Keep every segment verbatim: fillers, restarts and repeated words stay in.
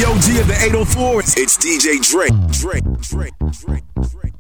The O G of the eight oh fours. It's D J Drake. Drake. Drake. Drake. Drake.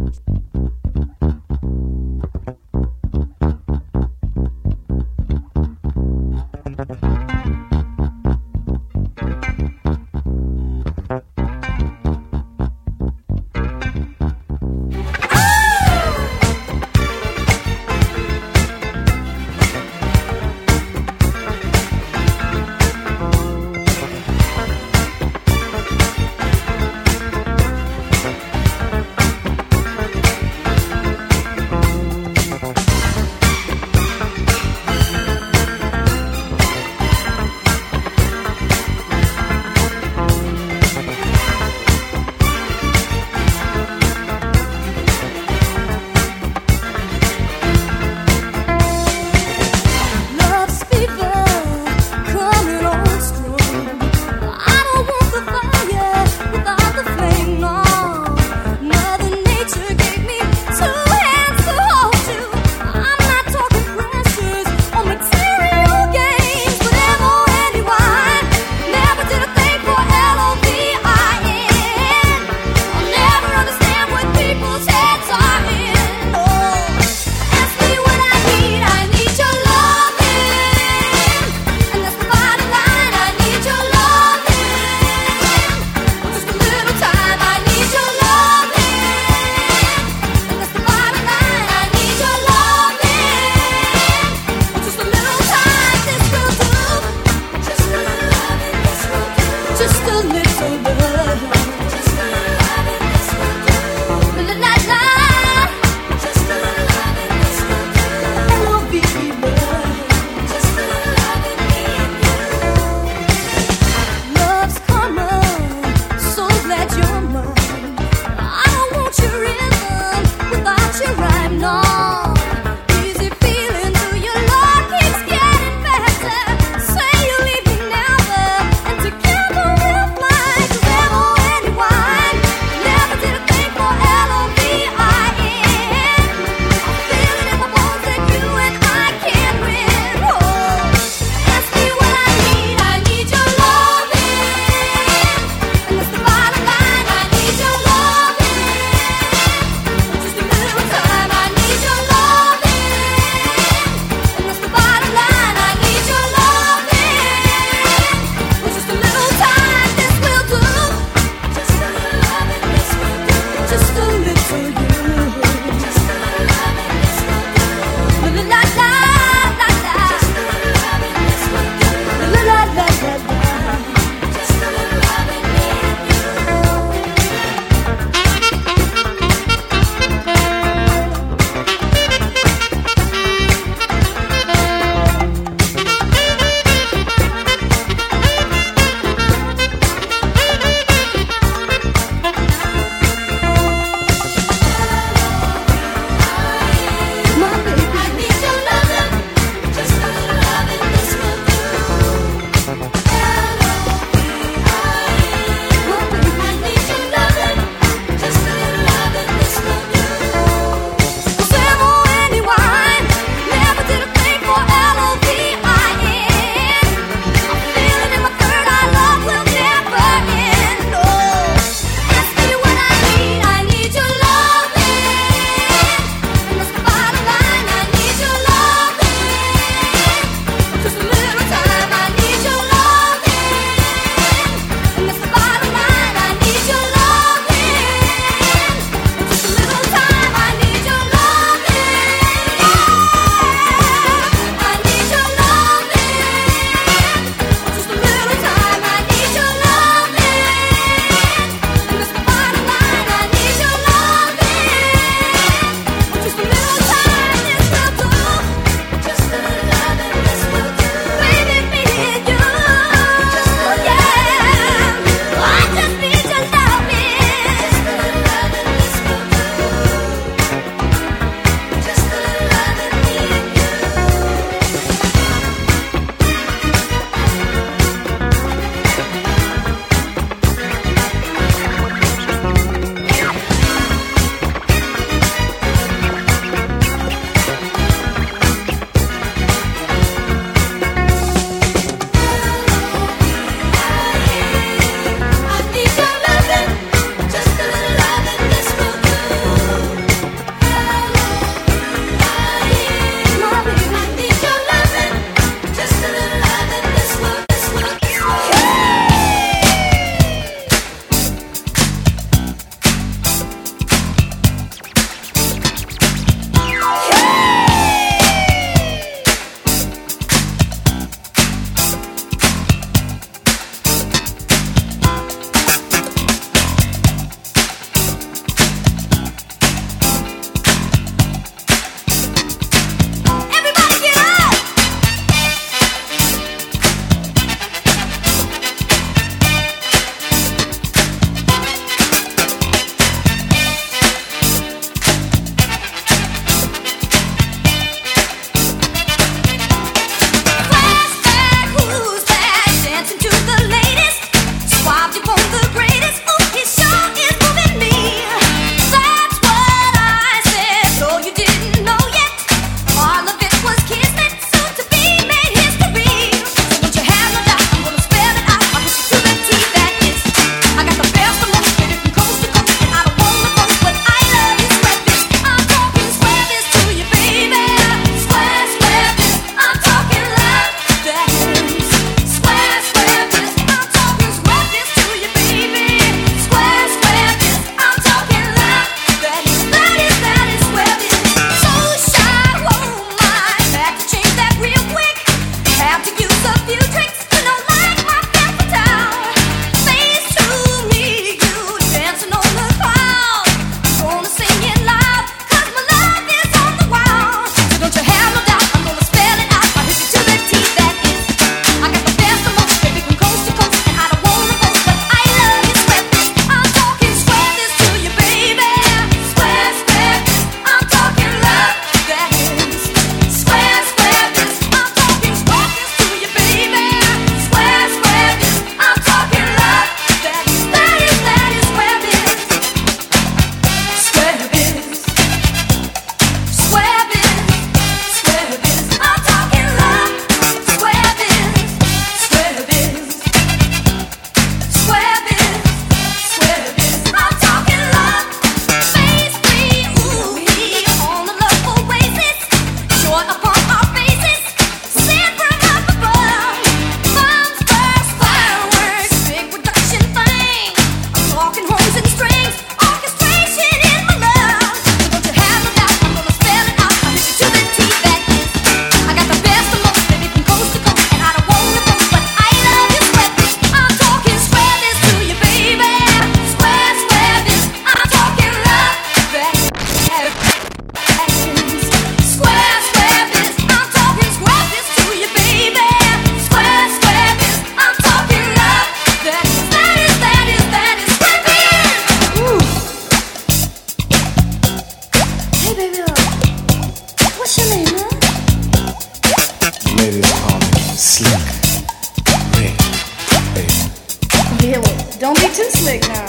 it. Don't be too slick now.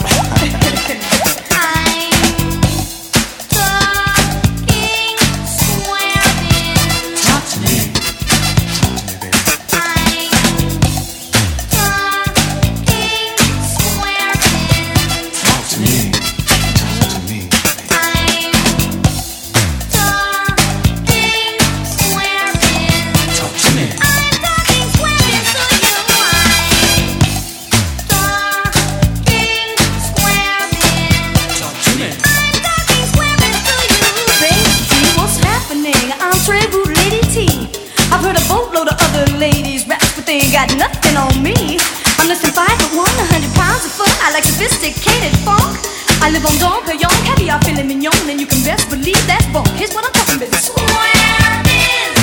Got nothing on me. I'm less than five foot one, a hundred pounds of fun. I like sophisticated funk. I live on Dom Perignon, caviar, filet mignon, and you can best believe that's bunk. Here's what I'm talking about: squabbing,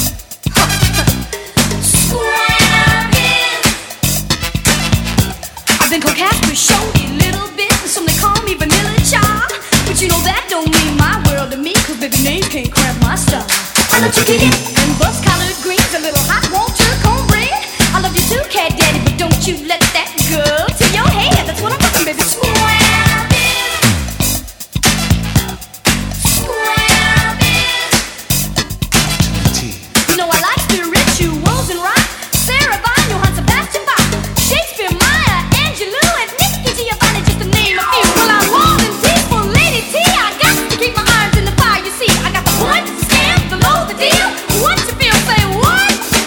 squabbing. I've been coquette with Shorty a little bit, and some they call me Vanilla Child. But you know that don't mean my world to me, 'cause baby name can't cramp my style. I love to get it and bust collard greens, a little hot water cornbread. I love you too, cat daddy, but don't you let that go to your head. That's what I'm talking about, baby. Squabbing, squabbing. You know I like spirituals and rock. Sarah Vaughan, Johann Sebastian Bach, Shakespeare, Maya Angelou, and Nikki Giovanni, just to name a few. Well, I'm warm and peaceful, Lady T. I got to keep my arms in the fire. You see, I got the point, the scam, the low, the deal. What you feel? Say what?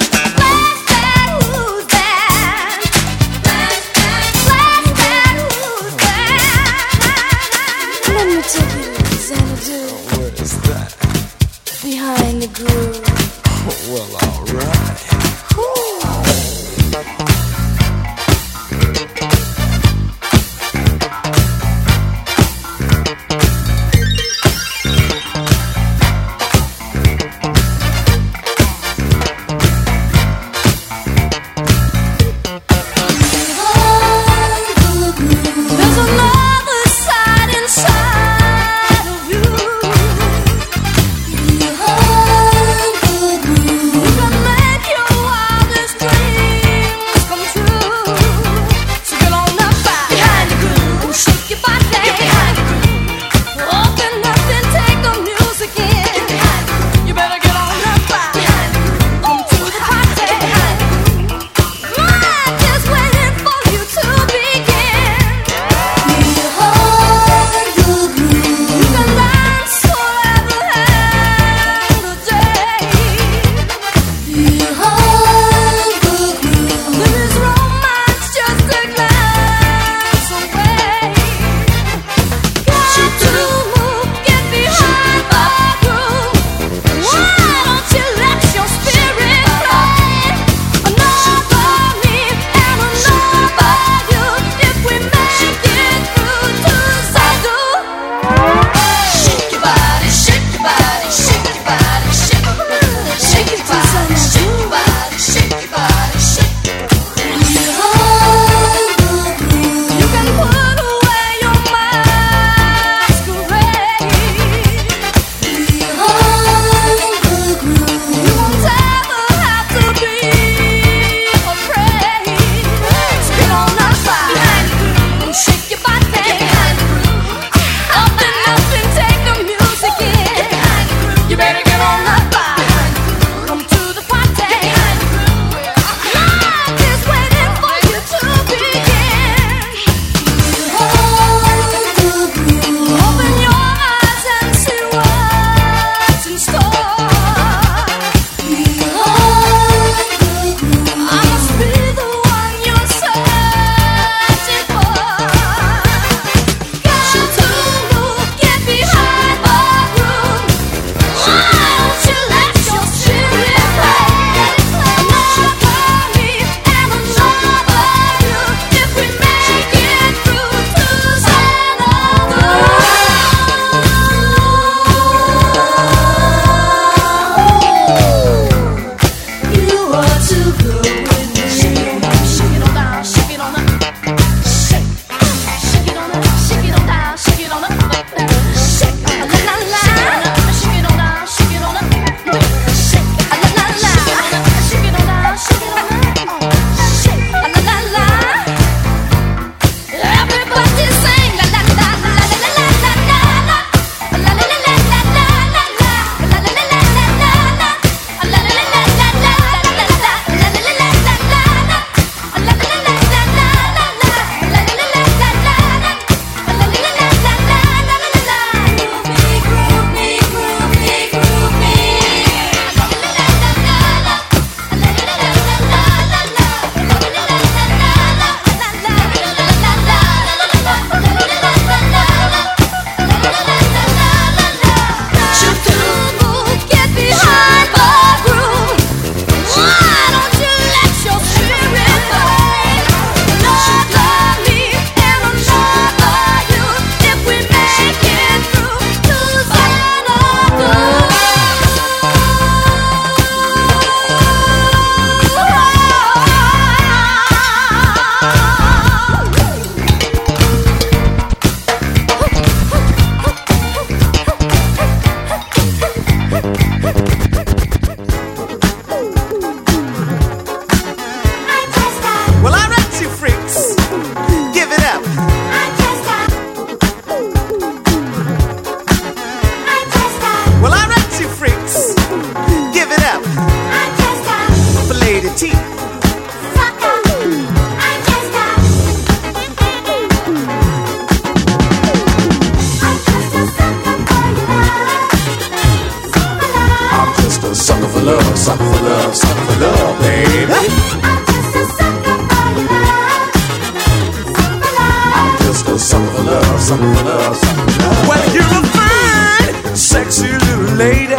something for love, something for love, baby. I'm just a sucker for love, something for love, something for love. Well, you're a fine, sexy little lady.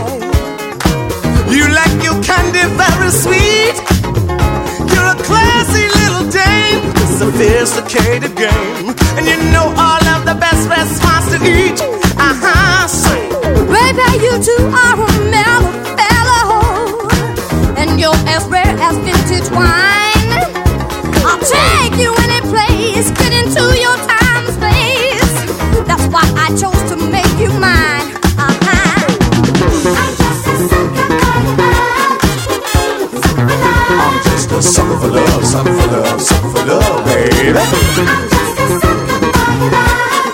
You like your candy very sweet. You're a classy little dame, sophisticated game, and you know all of the best restaurants to eat. Uh-huh, say, baby, you two are a mellow fellow, and you're as rare as vintage wine. I'll take you any place, fit into your time space. That's why I chose to make you mine. Uh-huh. I'm just a sucker for love. I'm just a sucker for love, sucker for love, sucker for love, baby. I'm just a sucker for love.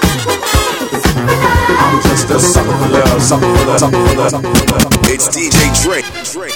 I'm just a sucker for love, sucker for love, sucker for love, sucker for love. It's D J Drake. Drake.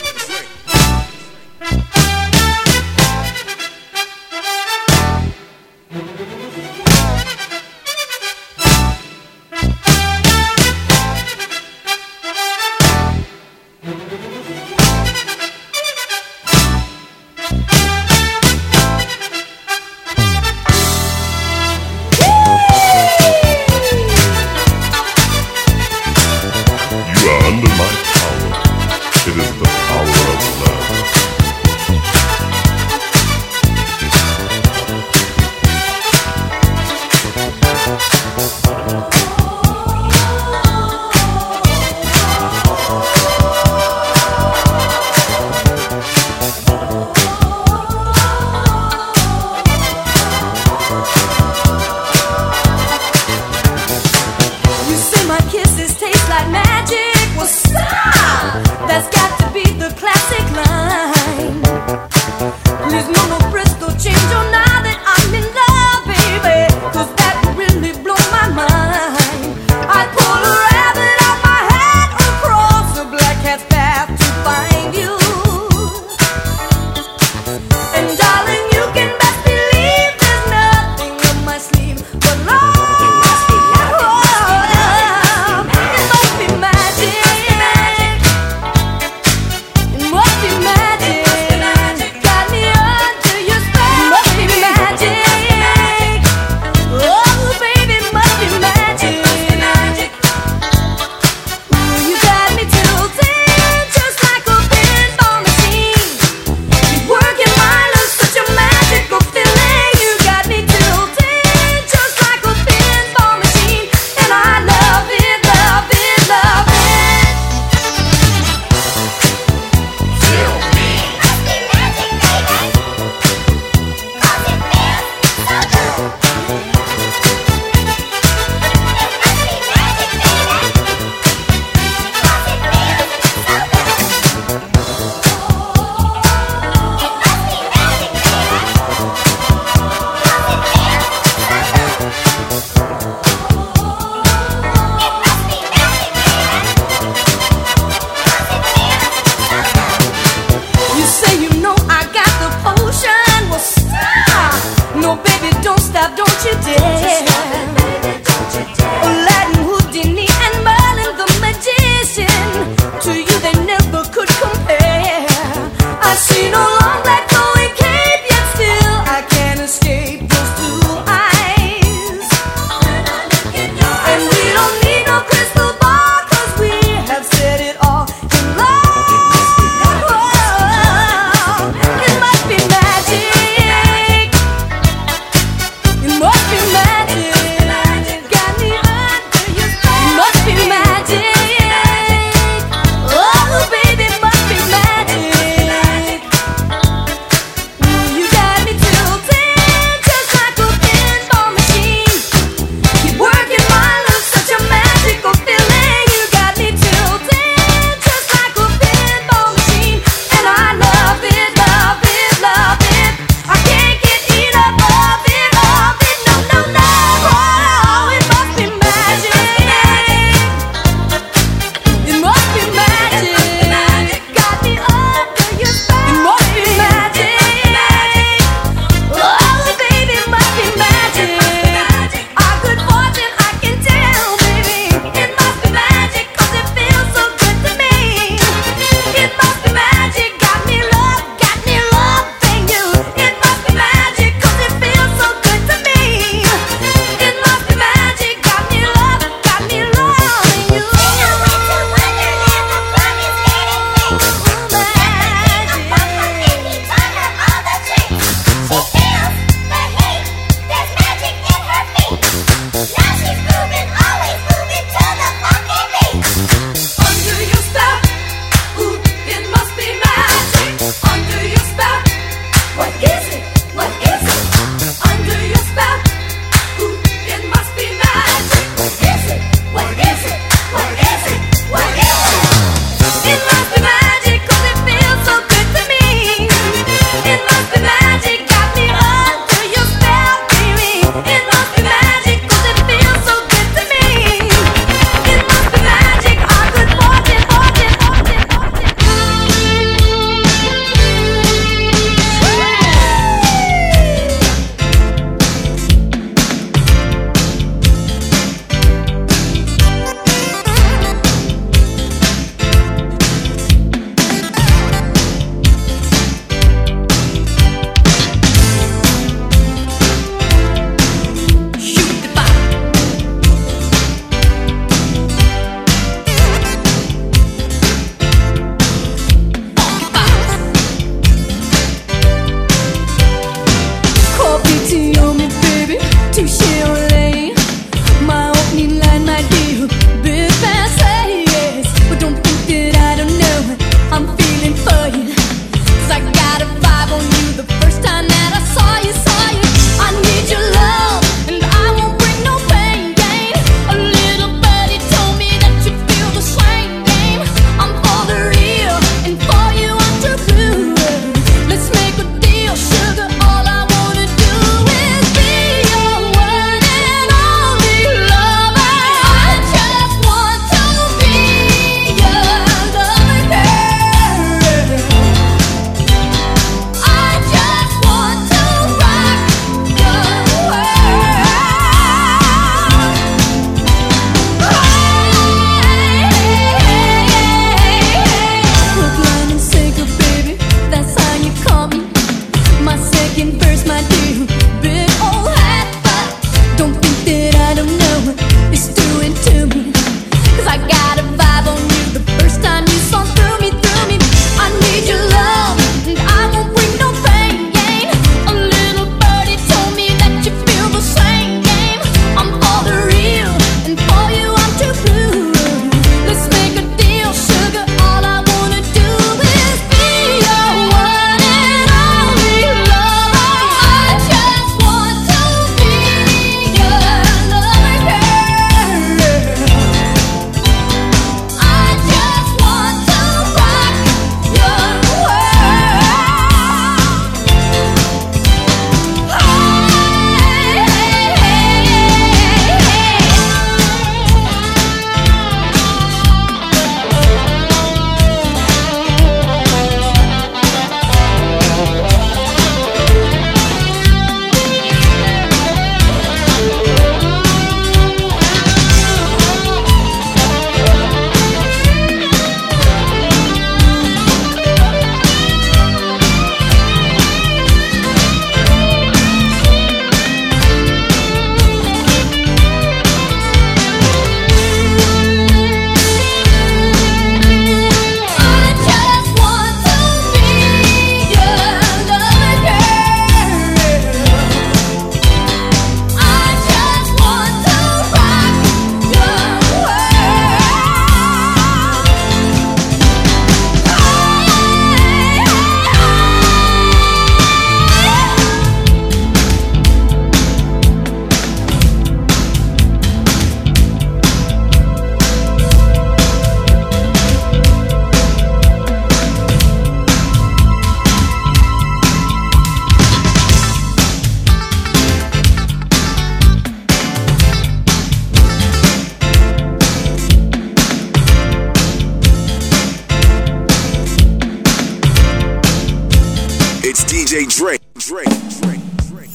J Drake, Drake, Drake, Drake.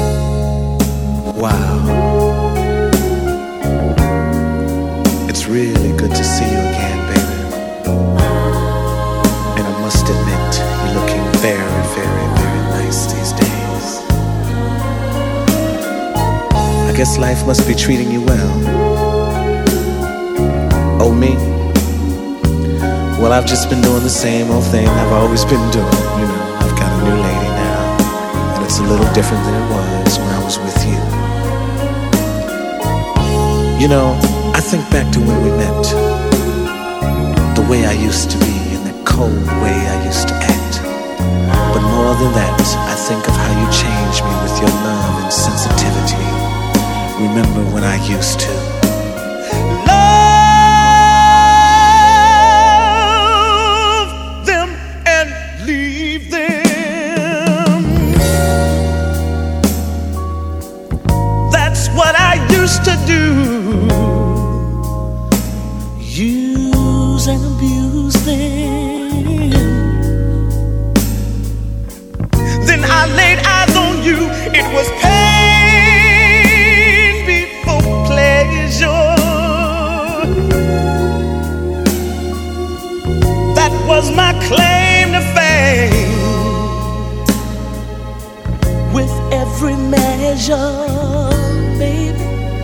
Wow. It's really good to see you again, baby. And I must admit, you're looking very, very, very nice these days. I guess life must be treating you well. Oh, me? Well, I've just been doing the same old thing I've always been doing. You know, I've got a new lady now, and it's a little different than it was when I was with you. You know, I think back to when we met, the way I used to be and the cold way I used to act. But more than that, I think of how you changed me with your love and sensitivity. Remember when I used to love them and leave them. That's what I used to do. Use and abuse them. Then I laid eyes on you. It was pain before pleasure. That was my claim to fame. With every measure, baby,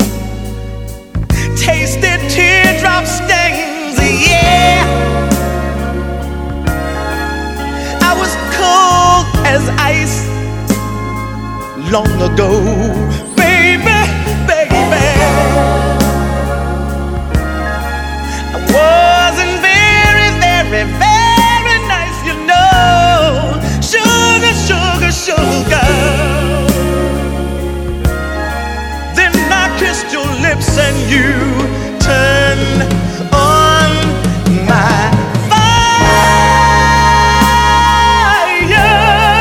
tasted teardrop stains, yeah. I was cold as ice long ago, baby, baby. I wasn't very, very, very nice, you know. Sugar, sugar, sugar. Then I kissed your lips and you turned on my fire,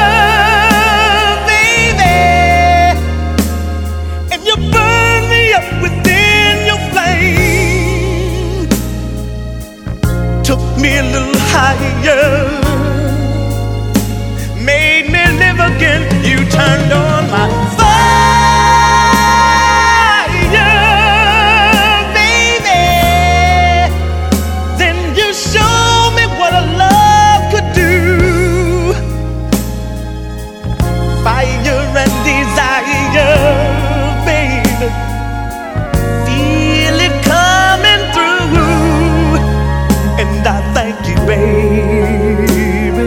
baby. And you burned me up within your flame. Took me a little higher, made me live again. You turned on my fire, baby. Then you showed me what a love could do. Fire and desire, baby. Feel it coming through. And I thank you, baby.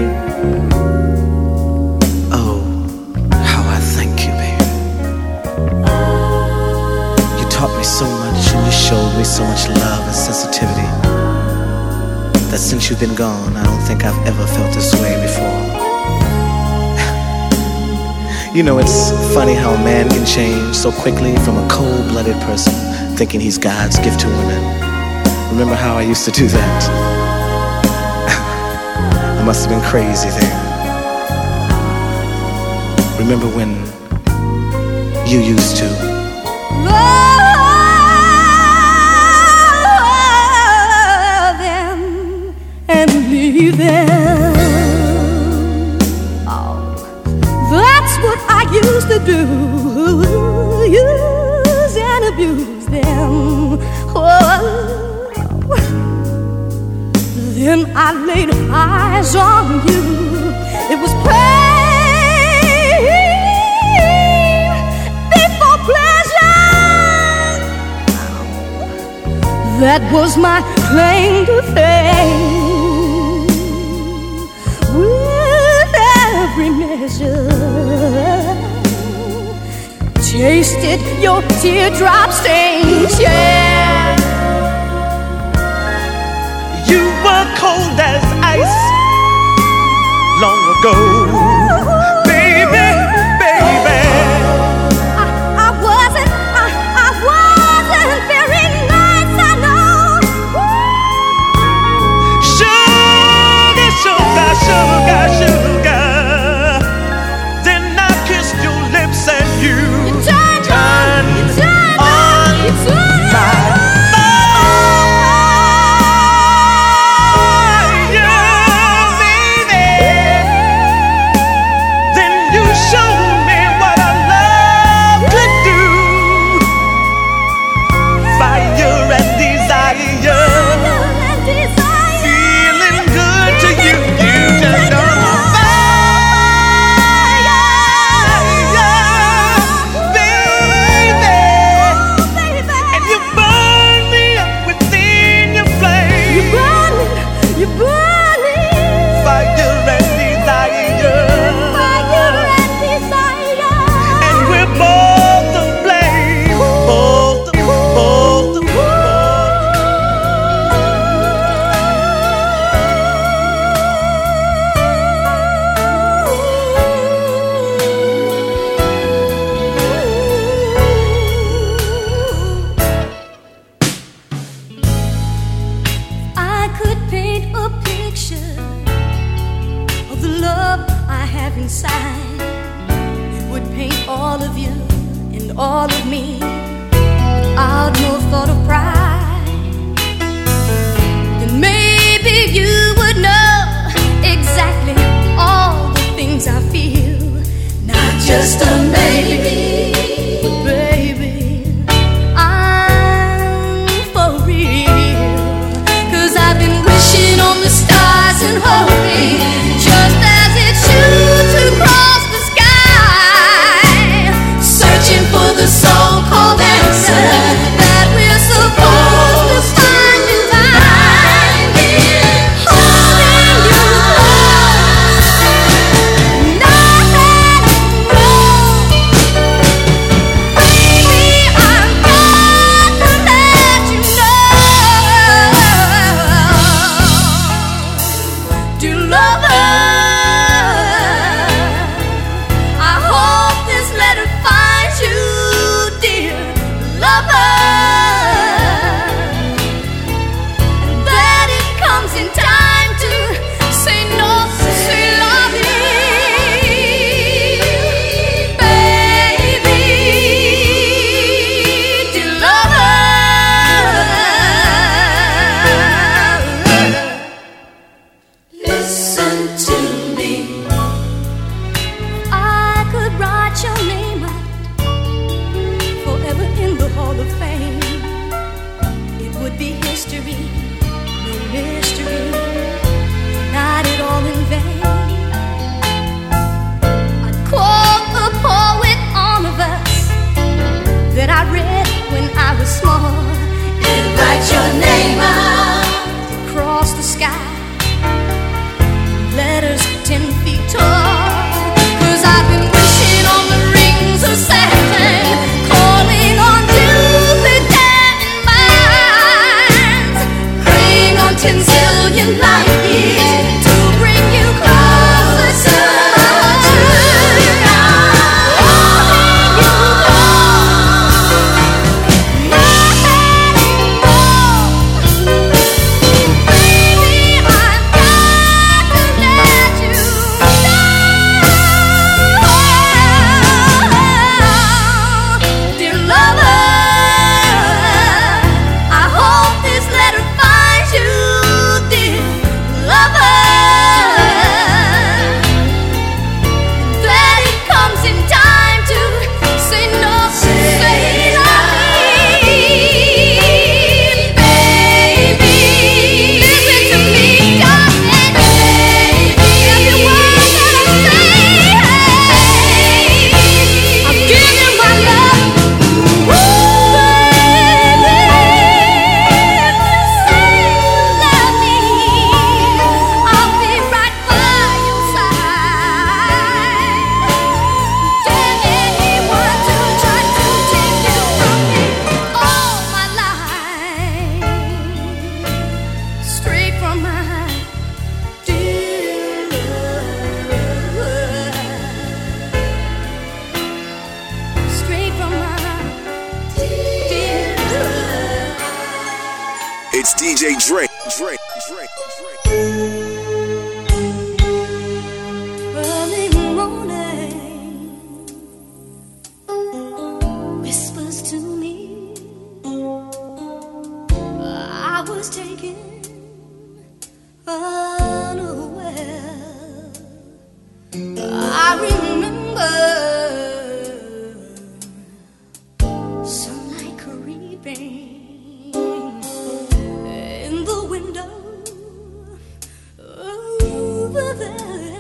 Oh, how I thank you, baby. You taught me so much and you showed me so much love and sensitivity that since you've been gone, I don't think I've ever felt this way before. You know, it's funny how a man can change so quickly from a cold-blooded person thinking he's God's gift to women. Remember how I used to do that? I must have been crazy then. Remember when you used to Love them and leave them. Oh, that's what I used to do. Use and abuse them. Oh. Then I laid eyes on you. It was pain before pleasure. That was my claim to fame. With every measure, tasted your teardrop stains, yeah. you were cold as ice long ago. Baby, baby, I, I wasn't, I, I wasn't very nice, I know. sugar, sugar, sugar, sugar. Then I kissed your lips and you You turned on, you turned on, you turned my on. fire, baby. It's D J Drake, Drake, Drake, Drake. Early morning whispers to me I was taken unaware. I remember sunlight creeping in the window over there.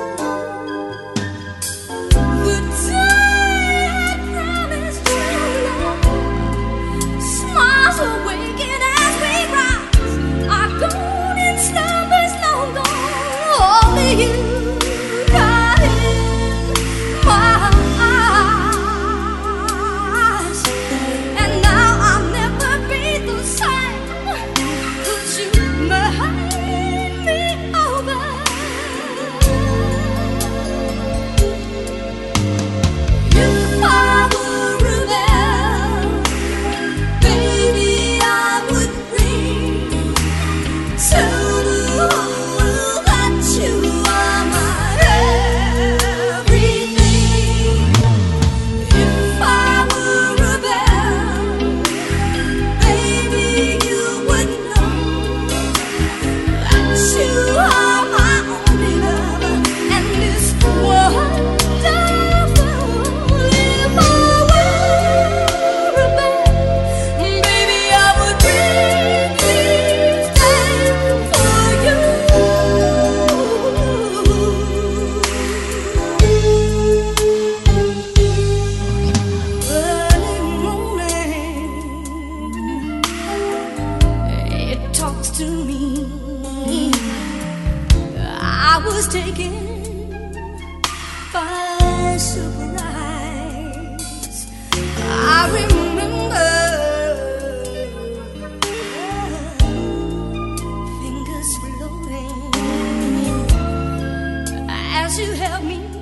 The day had promised true love. Smiles awaken as we rise. Our golden slumbers long gone. Only you.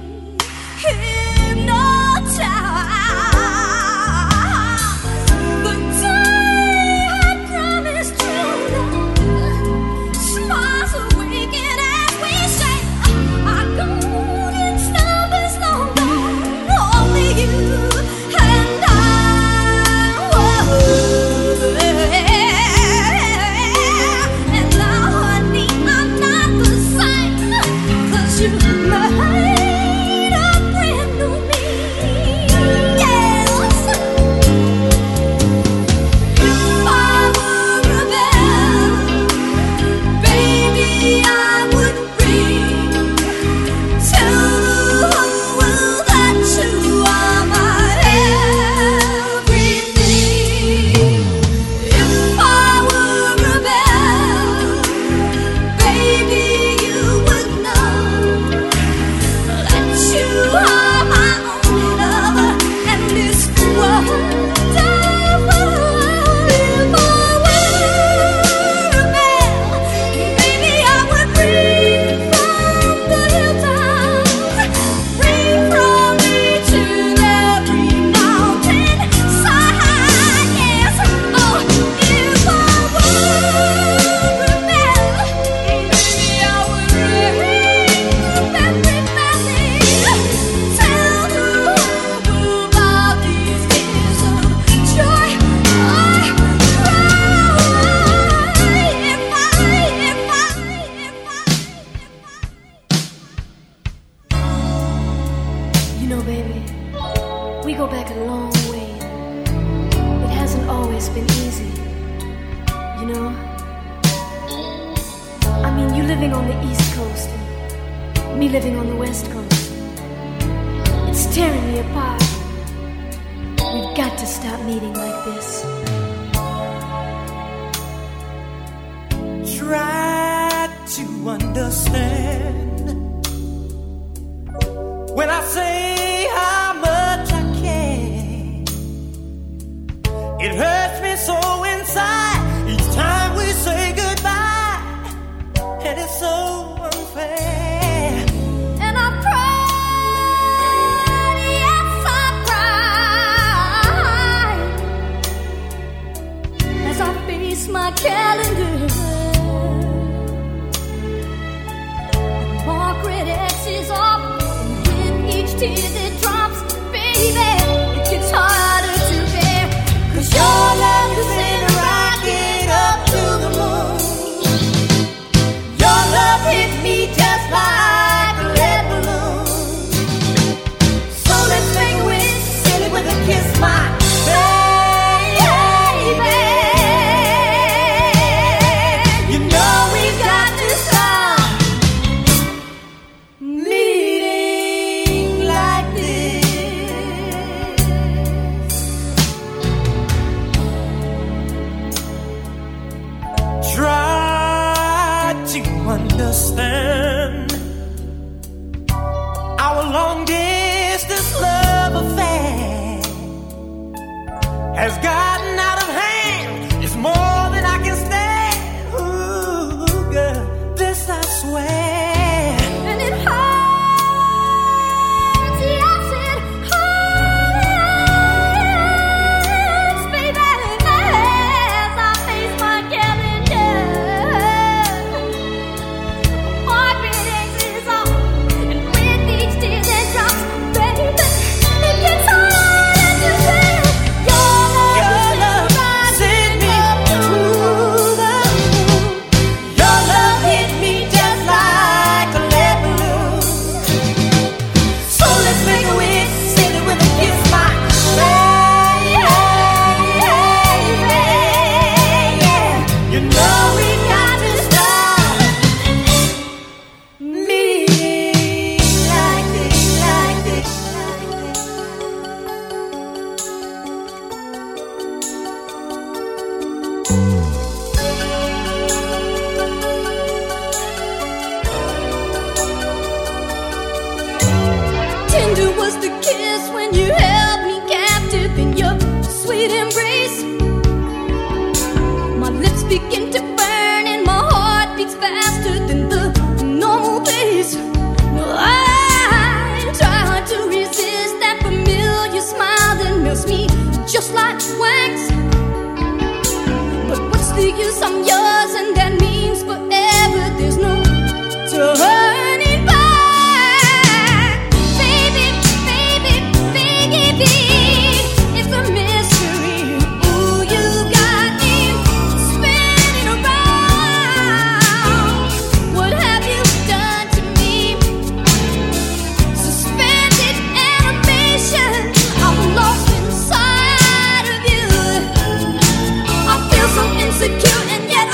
The always been easy, you know? I mean, you living on the East Coast and me living on the West Coast. It's tearing me apart. We've got to stop meeting like this. Try to understand when I say how much I care. It hurts me so inside each time we say goodbye, and it's so unfair. And I cried, yes I cried, as I face my calendar. Margaret X's off, and with each tear that drops, baby, it gets harder to bear. 'Cause your love is in a rocket up to the moon. Your love hit me just like a lead balloon. So let's make a wish, seal it with a kiss, my baby. You know we've got to stop meeting like this. Try to understand our long distance love affair has gotten out of hand. It's more than I can stand. Ooh, girl, this I swear. And it hurts, yes it hurts, baby, as I face my calendar. Margaret X's off, and with each tear that drops, baby, it gets harder to bear. Your love is Send me up to to the moon. Your love hit me just like a lead balloon. So let's make a wish, seal it with a kiss, my baby. Yeah, you know we got to stop meeting like this, like this, like this. Tender was the kiss when you held me captive in your sweet embrace. My lips begin to burn and my heart beats faster than the normal pace. I try to resist that familiar smile that melts me just like wax. But what's the use? I'm yours and that means forever. There's no turning back. Baby, baby, baby, it's a mystery. Ooh, you got me spinning around. What have you done to me? Suspended animation, I'm lost inside of you. I feel so insecure and yet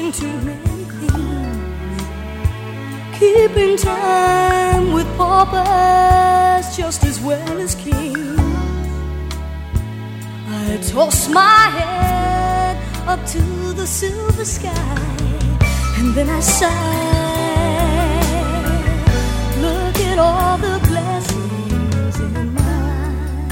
doing too many things, keeping time with paupers just as well as kings. I toss my head up to the silver sky, and then I sigh. Look at all the blessings in mine.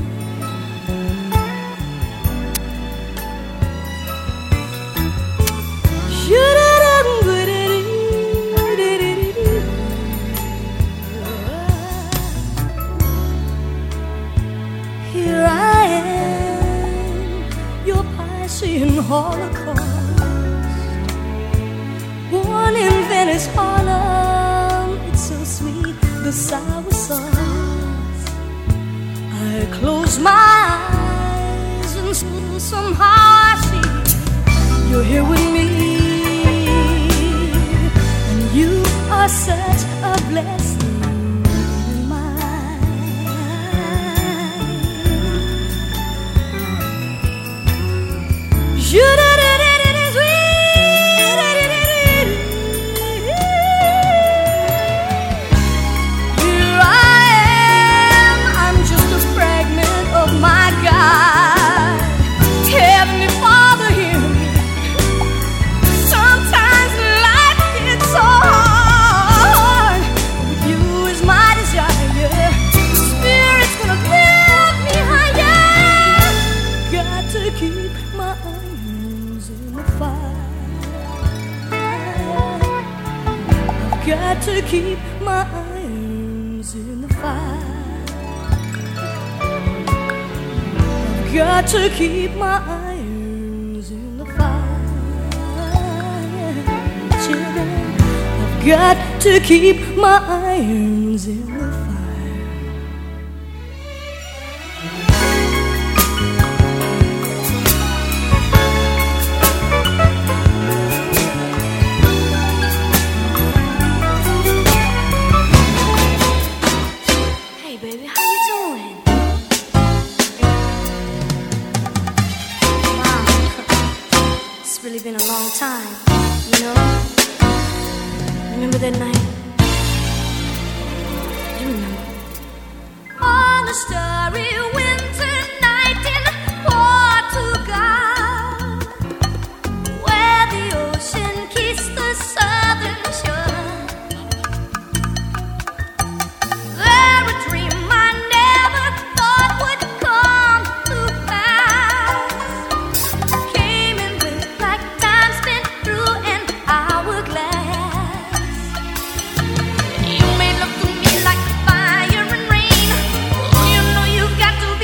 Here I am, your Piscean Holocaust, born in Venice, Harlem. It's so sweet, the sour sauce. I close my eyes and somehow I see you're here with me, and you are such a blessing in mine. You did it. Got to keep my irons in the fire. I've got to keep my irons in the fire. Children, I've got to keep my irons in the fire. Been a long time, you know. Remember that night? You remember? On a starry winter night in Portugal, where the ocean kissed the southern shore, there a dream I never thought would come to pass came in with like time spent through an hourglass. You made love to me like fire and rain. Oh, you know you've got to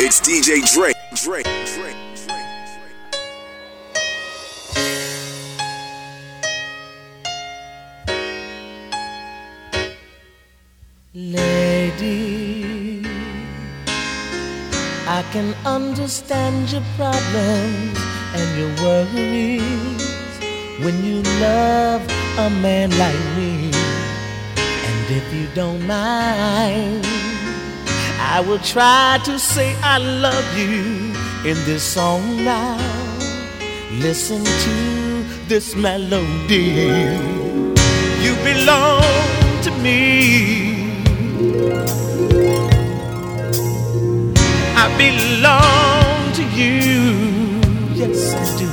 It's D J Dre. Dre. Dre. Lady, I can understand your problems and your worries when you love a man like me. And if you don't mind, I will try to say I love you in this song now. Listen to this melody. You belong to me. I belong to you. Yes, I do.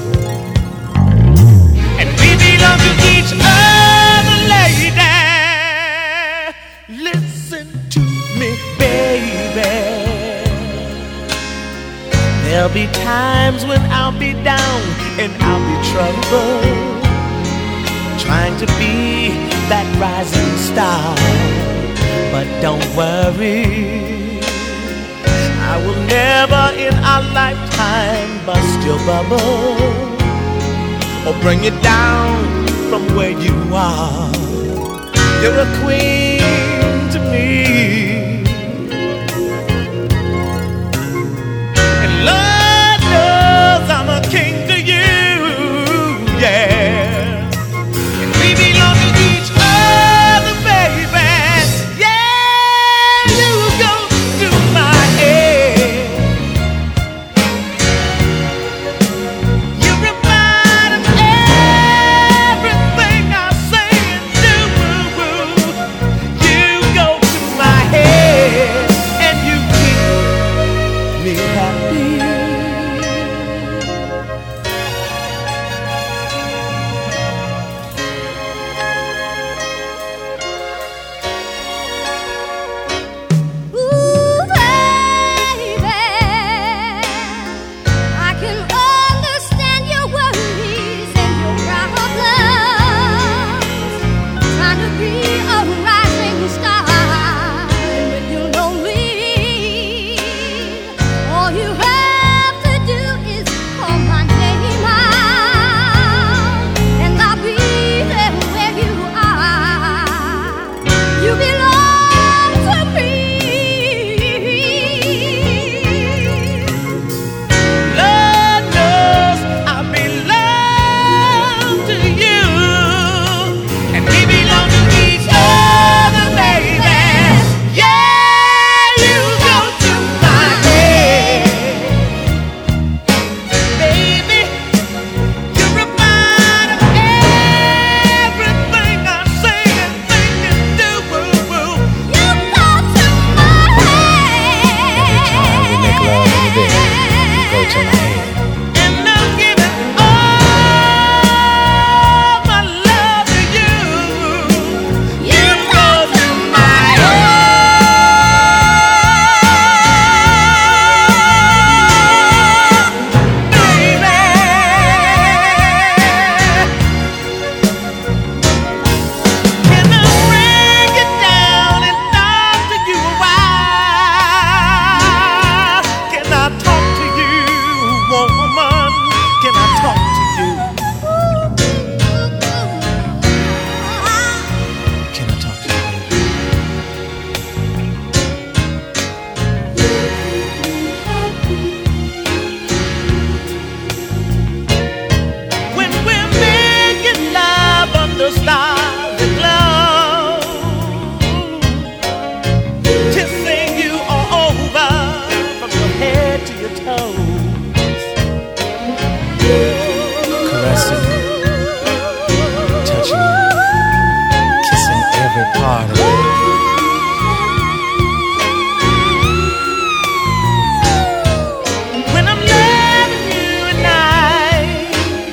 And we belong to each other, lady. Listen to me, baby. There'll be times when I'll be down and I'll be troubled, trying to be that rising star. But don't worry, I will never in our lifetime bust your bubble or bring you down from where you are. You're a queen to me, and Lord knows I'm a king to you, yeah. And we belong to each other, baby. Yeah, you go to my head. You remind of everything I say and do. You go to my head and you keep me happy. Ooh, baby, I can understand your worries and your problems. Trying to be a rising star when you're lonely. All you have to do is call my name out, and I'll be there where you are. You belong to me. Lord knows I belong to you, and we belong to each other, baby. Yeah, you go to my head, baby. You remind of everything I say and think and do. You go to my head. Every time we make love in the bed, you go to my head. And I'm giving all my love to you. You go to my head, baby. Can I bring you down and talk to you a while? Can I talk to you, woman? Can I talk to you? Can I talk to you, baby? When we're making love under stars aglow, kissing you all over from your head to your toes, caressing you, touching you, kissing every part of you. When I'm loving you at night,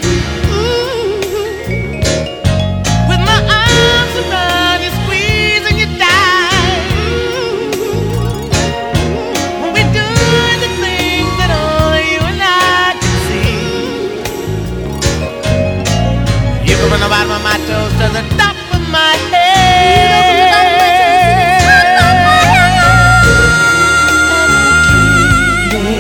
with my arms around you, squeezing you tight, when we're doing the things that only you and I can see, you go from the bottom of my toes to the top of my head.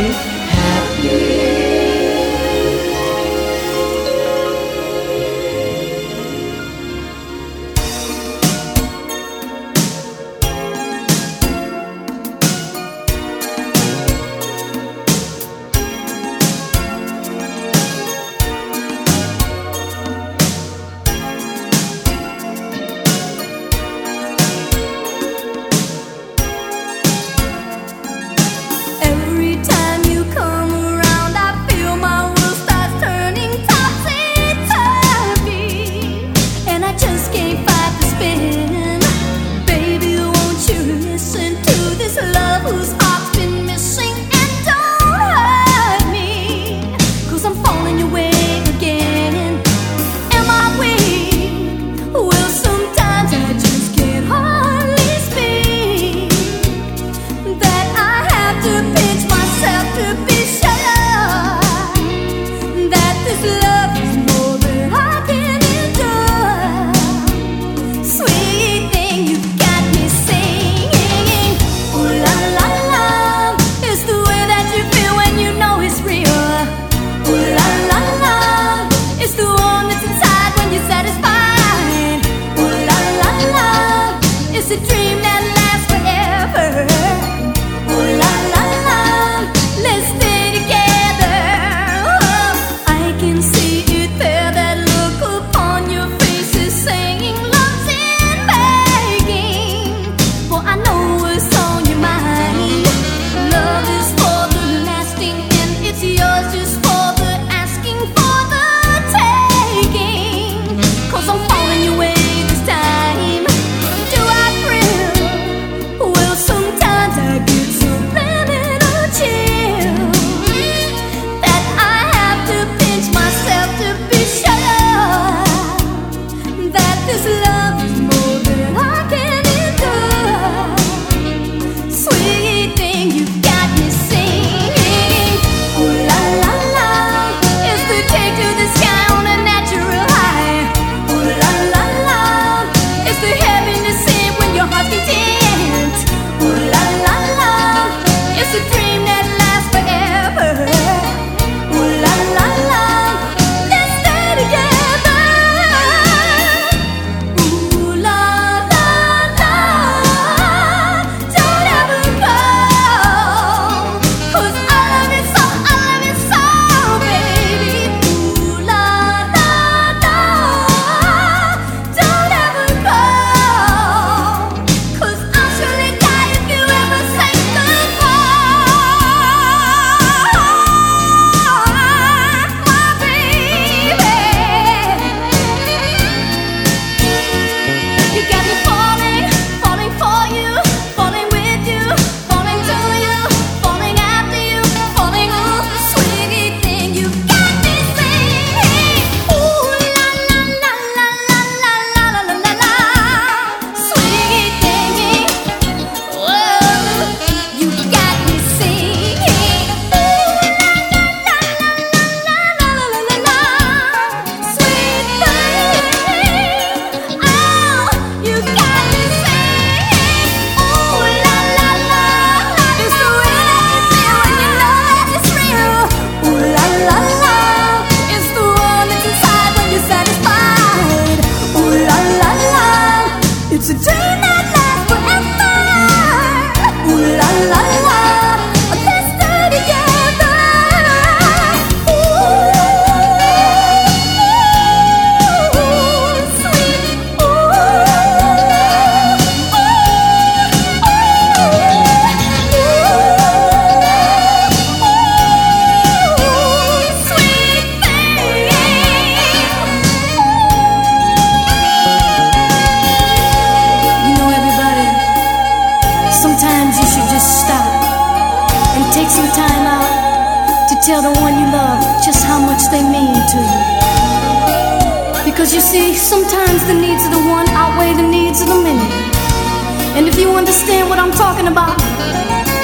tell the one you love just how much they mean to you. Because you see, sometimes the needs of the one outweigh the needs of the many. And if you understand what I'm talking about,